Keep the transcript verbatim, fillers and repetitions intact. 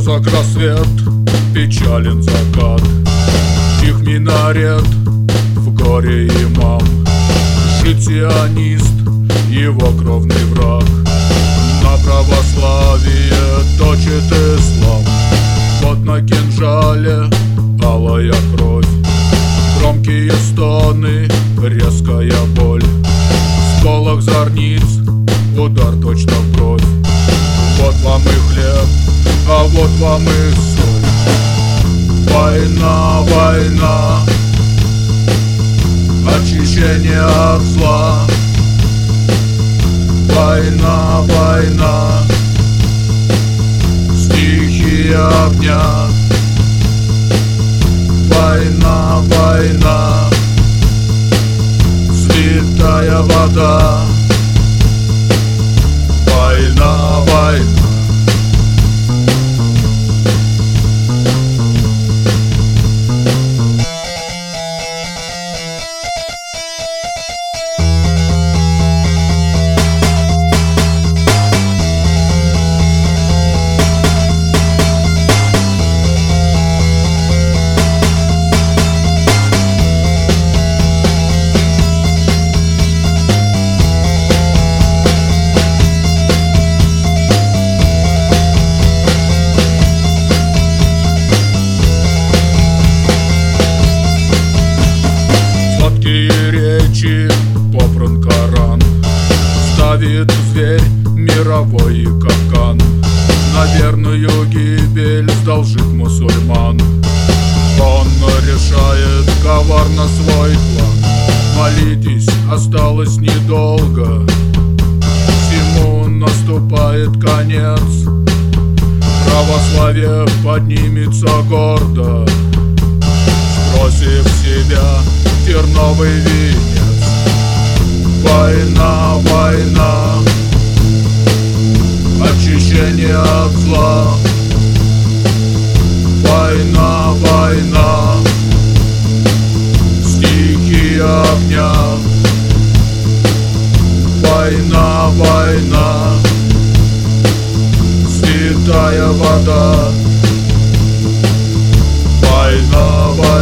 Близок рассвет, печален закат, тих минарет, в горе имам. Жид сионист, его кровный враг, на православие точит ислам. Вот на кинжале алая кровь, громкие стоны, резкая боль. Сполох зорниц, удар точно в бровь. Вот вам и хлеб, а вот вам и соль. Война, война, очищение от зла. Война, война, стихия огня. Война, война, святая вода. Война, война. Речи попран Коран, ставит зверь мировой капкан. На верную гибель сдолжит мусульман. Он решает коварно свой план. Молитесь, осталось недолго, всему наступает конец. Православие поднимется гордо, сбросив с себя терновый венец. Война, война, очищение от зла. Война, война, стихия огня. Война, война, святая вода. Война, война.